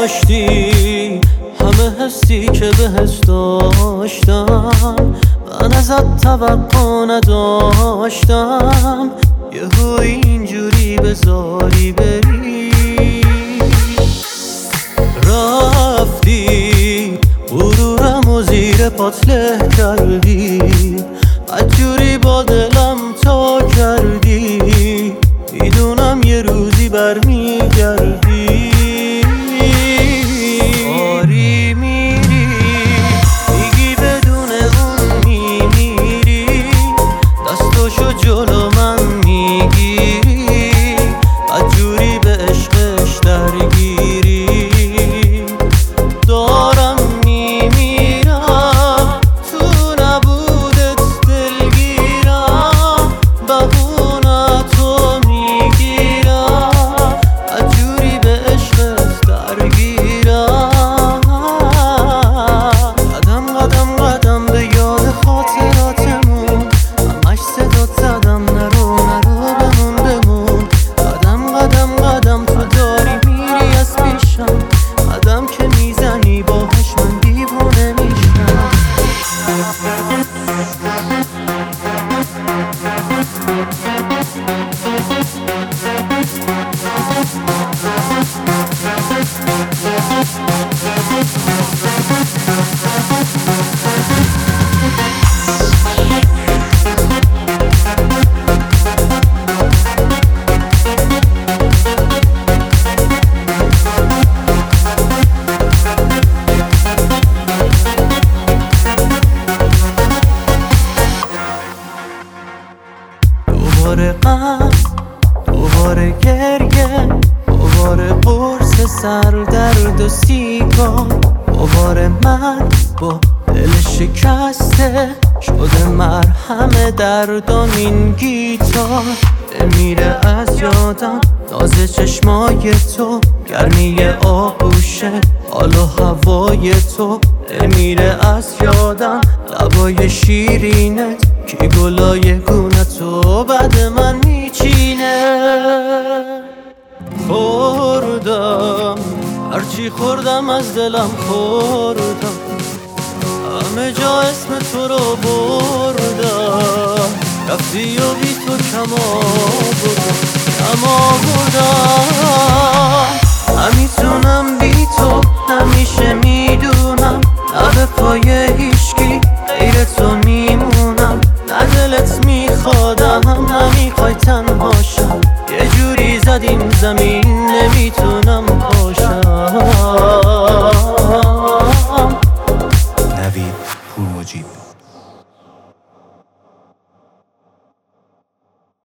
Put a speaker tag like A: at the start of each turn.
A: داشتی همه حسی که بهش داشتم، من ازت توقع نداشتم یهو اینجوری بذاری بری. رفتی غرورم و زیر پات له کردی، بدجوری با دلم تا کردی، میدونم یه روزی برمیگردی. آری میری میگی بدون اون میمیری، دستاشو جلو من میگیری، بدجوری به عشقش درگیری. دارم میمیرم تو نبودت دلگیرم، بهونتو میگیرم، بدجوری به عشقت درگیرم. قدم قدم قدم به یاد خاطراتمون، همش صدات زدم نرو نرو بمون بمون. قدم قدم قدم تو داری میری از پیشم، قدم که میزنی باهش من دیوونه میشم. دوباره غم، دوباره گریه، دوباره قرص سردرد و سیگار، دوباره من با دل شکسته شده مرهم دردم. این گیتار نمیره از یادم، ناز چشمای تو، گرمی آغوشه، حال و هوای تو نمیره از یادم. لبای شیرینت که گلای گونتو بعد من میچینه. خوردم هرچی خوردم از دلم خوردم، همه جا اسم تو رو بردم، رفتی و بی تو کم آوردم. نمیتونم بی تو نمیشه میدونم، نه به پای هیچکی غیر تو میمونم، نه دلت میخوادم نمیخوای تنهاشم، یه جوری زدیم زمین نمیتونم پاشم.
B: نوید پورمجید.